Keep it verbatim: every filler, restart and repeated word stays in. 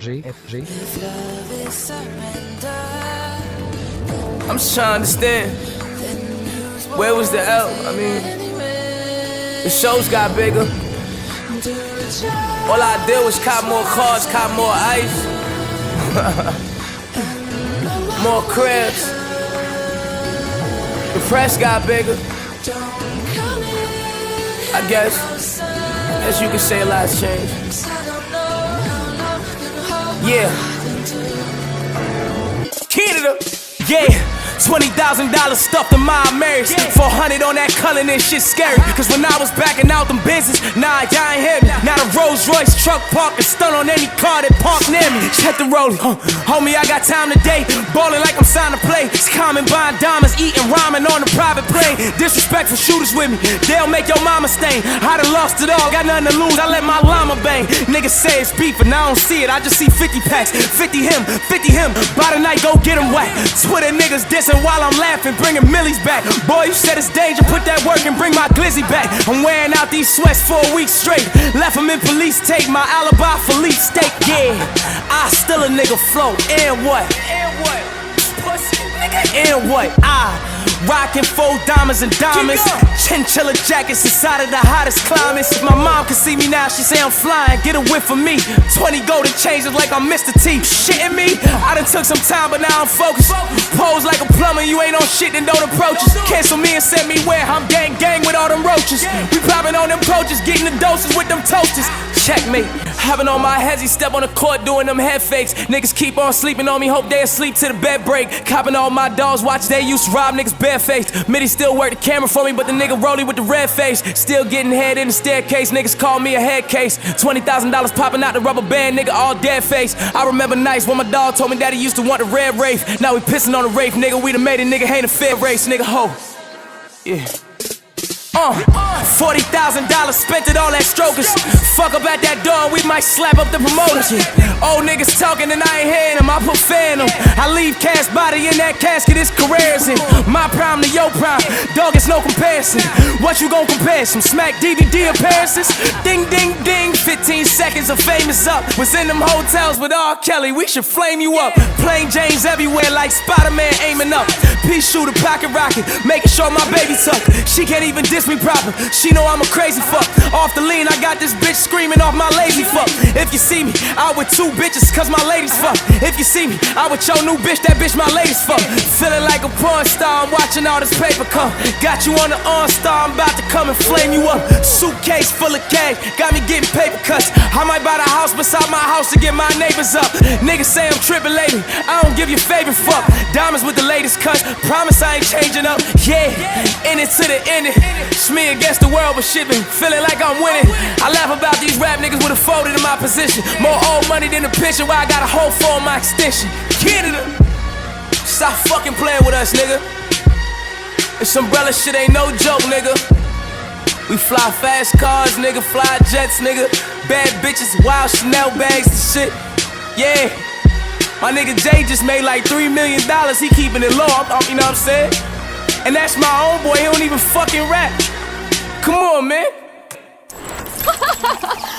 G, G. I'm just trying to understand. Where was the L? I mean, the shows got bigger. All I did was cop more cars, cop more ice, more cribs. The press got bigger. I guess, as you could say, a lot's changed. Yeah. Canada. Yeah. twenty thousand dollars stuffed in my Marys. four hundred on that Cullinan, shit scary. Cause when I was backing out them business, nah, y'all ain't hear me. Now the Rolls Royce truck parked and stun on any car that parked near me. Check the rollie, huh? Homie, I got time today. Ballin' like I'm signed to play. It's common buying diamonds, eating ramen on a private plane. Disrespectful shooters with me, they'll make your mama stain. I done lost it all, got nothing to lose, I let my llama bang. Niggas say it's beef, and I don't see it, I just see fifty packs. fifty him, fifty him, by the night, go get him whack. Twitter niggas dissing while I'm laughing, bringing millies back. Boy, you said it's danger, put that work and bring my glizzy back. I'm wearing out these sweats for a week straight. Left them in police tape, my alibi for leaf steak. Yeah, I still a nigga float. And what? And what? Pussy, nigga. And what? I rockin' four diamonds and diamonds, chinchilla jackets inside of the hottest climates. If my mom could see me now, she say I'm flying. Get a whiff of me. twenty golden changes like I'm Mister T. Shitting me? I done took some time, but now I'm focused. Pose like a plumber, you ain't on shit, then don't approach us. Cancel me and send me where? I'm gang gang with all them roaches. We poppin' on them approaches, getting the doses with them toasters. Checkmate. Having on my hezzy, step on the court doing them head fakes. Niggas keep on sleeping on me, hope they asleep till the bed break. Copping all my dogs, watch they used to rob niggas barefaced. Mitty still work the camera for me, but the nigga rolling with the red face. Still getting head in the staircase, niggas call me a head case. twenty thousand dollars popping out the rubber band, nigga all dead face. I remember nights when my dog told me that he used to want the red Wraith. Now we pissing on the Wraith, nigga, we done made a nigga ain't a fair race, nigga ho. Yeah. Uh, forty thousand dollars spent it all that strokers. Fuck up at that door, we might slap up the promoters. Old niggas talking and I ain't hearing them, I put fan them. I leave cash body in that casket, it's careers in. My prime to your prime, dog, it's no comparison. What you gon' compare, some smack D V D appearances? Ding, ding, ding, fifteen seconds of fame is up. Was in them hotels with R. Kelly, we should flame you up. Plain Janes everywhere like Spider-Man aiming up. Pea shooter, pocket rocket, making sure my baby tuck. She can't even diss me proper, she know I'm a crazy fuck. Off the lean, I got this bitch screaming off my lazy fuck. If you see me, out with two bitches cause my ladies fuck. If you see me, out with your new bitch, that bitch my ladies fuck. Feeling like a porn star, I'm watching all this paper come. Got you on the OnStar, I'm about to come and flame you up. Suitcase full of cash, got me getting paper cuts. I might buy the house beside my house to get my neighbors up. Niggas say I'm tripping lately, I don't give your favorite fuck. Diamonds with the latest cuts, promise I ain't changing up. Yeah, in it to the end. It's me against the world, but shit been feeling like I'm winning. I laugh about these rap niggas with a folded in my position. More old money than the picture where I got a whole for my extension. Canada, stop fucking playing with us, nigga. This umbrella shit ain't no joke, nigga. We fly fast cars, nigga, fly jets, nigga. Bad bitches, wild Chanel bags and shit. Yeah, my nigga Jay just made like three million dollars. He keeping it low, I'm, I'm, you know what I'm saying? And that's my own boy, he don't even fucking rap. Come on, man.